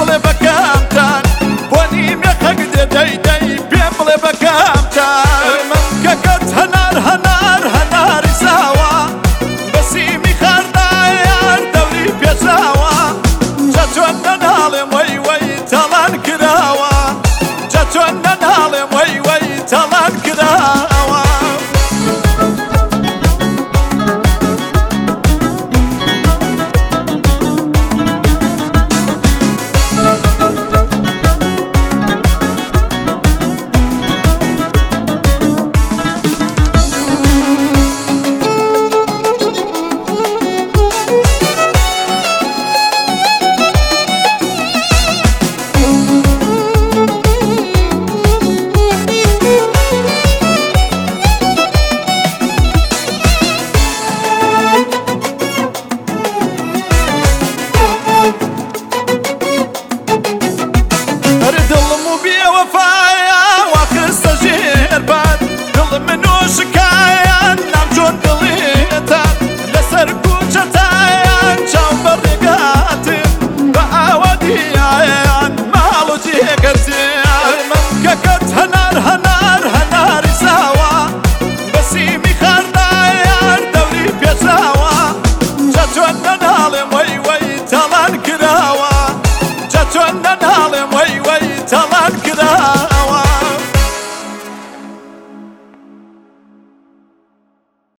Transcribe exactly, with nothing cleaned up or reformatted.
بڵێ بەکەمتان بۆ نیمە خەک دەدەی دەی پێ بڵێ بەکەمتان من کە کەت هەنار هەنار هەناری زاوە بەسیمی خاردایان دەوری پێچاوە جە چۆن نەناڵێم وەی وەی تەڵان کراوە جە چۆن نەناڵێم وەی وەی تەڵان کراوە